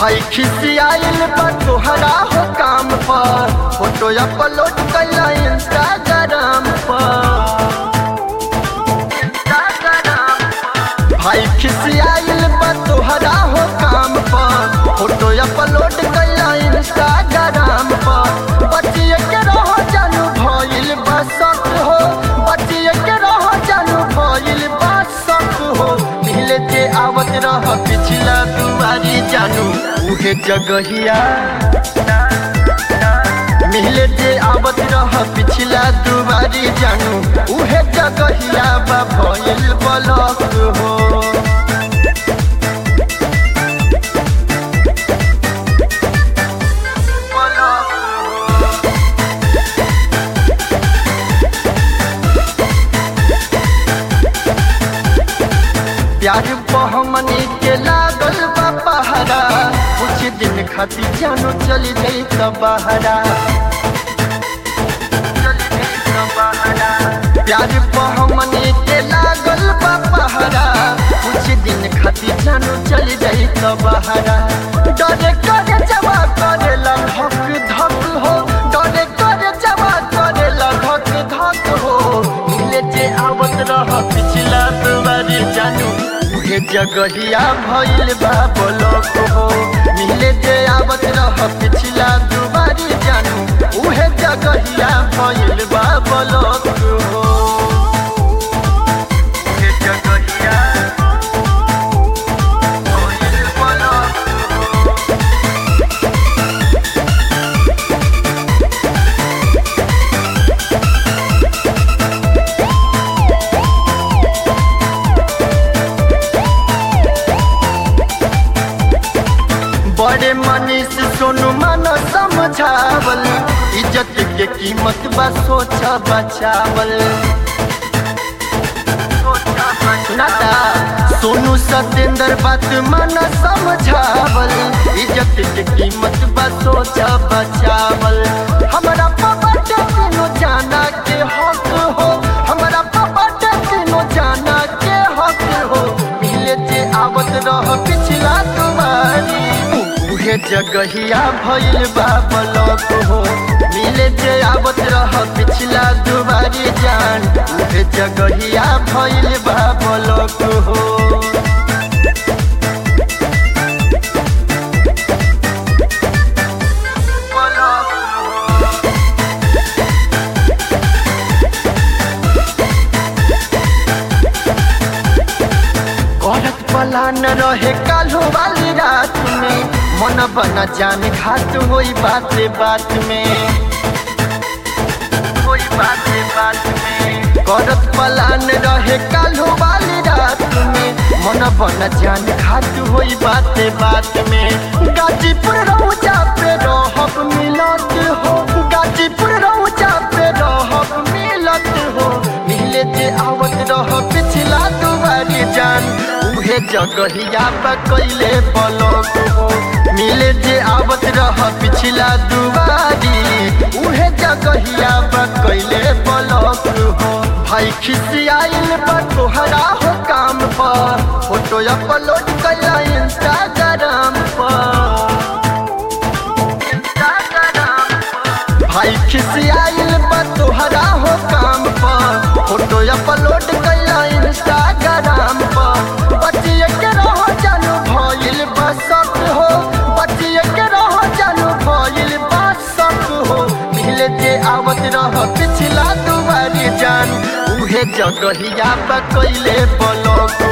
भाई खिसियाइल बा तोहरा हो काम पर, फोटो अपलोड कैला इंस्टाग्राम पर। भाई खिसियाइल बा तोहरा हो काम पर, फोटो अपलोड कैला इंस्टाग्राम पर। बचिए के रहो जानू भइल बा शक हो, बचिए के रहो जानू भइल बा शक हो। मिले जे आवत रह पिछला दुआरी जानू उहे जगहिया, मिले जे आवत रह पिछला दुआरी जानू उहे जगहिया बा भइल ब्लॉक हो। प्यार बहमनी के लागल बा पहरा, कुछ दिन खातिर जानू चली गई त बहरा। प्यार बहमनी के लागल बा पहरा, कुछ दिन खातिर जानू चली गई त बहरा। डरे करे जवा करेला धक धक हो, डरे करे जवा करेला धक धक हो। मिले जे आवत रह पिछला दुआरी जानू उहे जगहिया भइल बा ब्लॉक हो। मिले जे आवत रह पिछला दुआरी जानू उहे जगहिया भइल बा ब्लॉक हो। उहे जगहिया भइल ब्लॉक हो। बड़े मनीष सोनू मानो समझावल, इज्जत के कीमत बा सोचा बचावल। नाता सोनू सतेंद्र बात मानो समझावल, इज्जत के कीमत बा सोचा बचावल। हमारा पापा टेनो जाना के हक हो, हमारा पापा टेनो जाना के हक हो। मिले जे आवत रह पिछला तुम्हारी उहे जगहिया भइल बा ब्लॉक हो। मिले जे आवत रह पिछला दुआरी जान उहे जगहिया भइल बा ब्लॉक हो। औरत पलान रहे काल्हो वाली रात में, मन बना जाने घात होई बात बात में, होई बात बात में। औरत पलान रहे काल्हो वाली रात में, मन बना जाने घात होई बात बात में। गाजीपुर रौजा पे रहब मिलत हो, गाजीपुर रौजा पे रहब मिलत हो। मिले जे आवत रह पिछला दुआरी जान उहे जगहिया बा कैले ब्लॉक हो। मिले जे आवत रह पिछला दुआरी उहे जगहिया बा कैले ब्लॉक हो। भाई खिसियाइल बा तोहरा हो काम पर, फोटो अपलोड कैला इंस्टाग्राम पर। भाई खिसियाइल बा तोहरा हो काम पर, फोटो अपलोड कैला इंस्टाग्राम पर। बचिए के रहो जानू भइल बा शक हो, बचिए के रहो जानू भइल बा शक हो। मिले जे आवत रह पिछला दुआरी जान उहे जगहिया बा कैले ब्लॉक